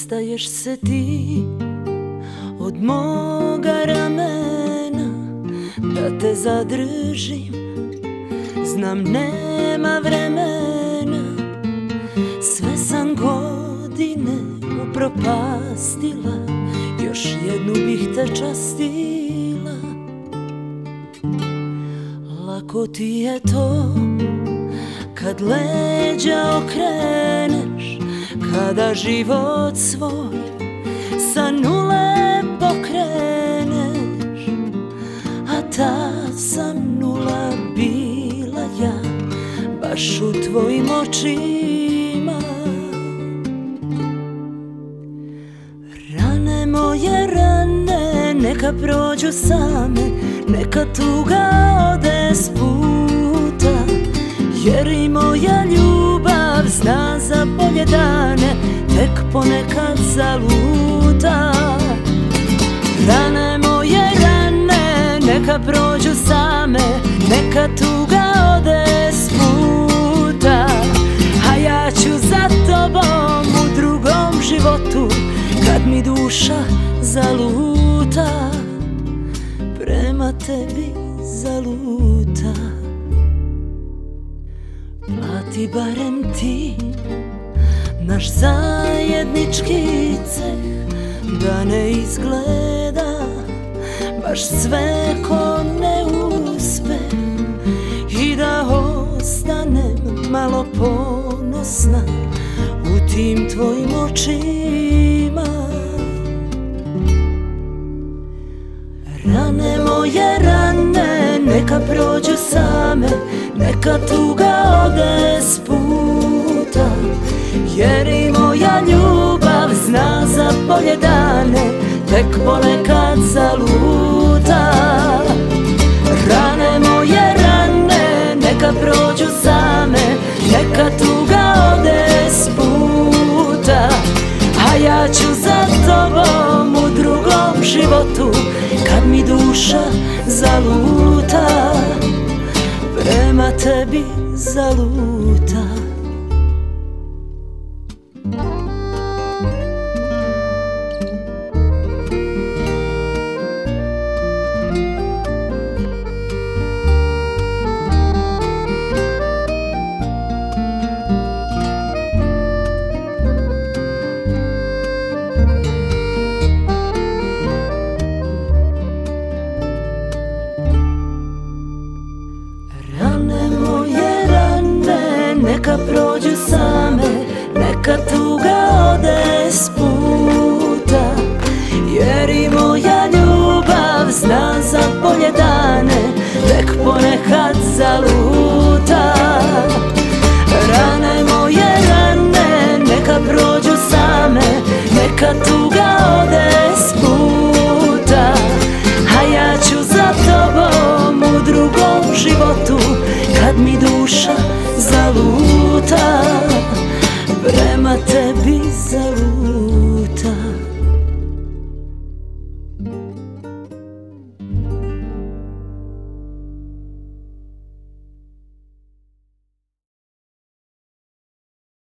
Nestaješ se ti od moga ramena, da te zadržim, znam nema vremena. Sve sam godine upropastila, još jednu bih te častila. Lako ti je to kad leđa okreneš, kada život svoj sa nule pokreneš. A ta sam nula bila ja, baš u tvojim očima. Rane moje rane, neka prođu same, neka tuga ode s puta, jer i moja ljubav zna za bolje dane, tek ponekad zaluta. Rane moje rane, neka prođu same, neka tuga ode s puta, a ja ću za tobom u drugom životu, kad mi duša zaluta, prema tebi zaluta. Plati barem ti naš zajednički ceh, da ne izgleda baš sve ko neuspeh, i da ostanem malo ponosna u tim tvojim očima. Rane moje rane, neka prođu same, neka tuga ode s puta, jer i moja ljubav zna za bolje dane, tek ponekad zaluta. Rane moje rane, neka prođu same, neka tuga ode s puta, a ja ću za tobom u drugom životu, kad mi duša zaluta, prema tebi zaluta. Neka prođu same, neka tuga ode s puta, jer i moja ljubav zna za bolje dane, tek ponekad zaluta. Rane moje rane, neka prođu same, neka tuga ode s puta, a ja ću za tobom u drugom životu, kad mi duša zaluta, prema tebi